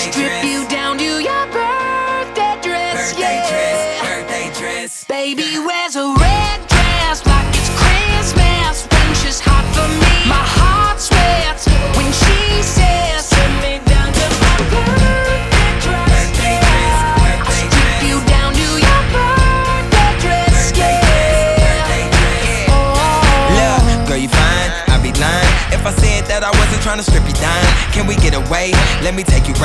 strip you down to your birthday dress, yeah. Birthday dress. Baby wears a red dress like it's Christmas when she's hot for me. My heart sweats when she says, "Strip me down to my birthday dress, yeah." I strip you down to your birthday dress, yeah. Look, girl, you fine, I'd be lying if I said that I wasn't trying to strip you down. Can we get away? Let me take you round.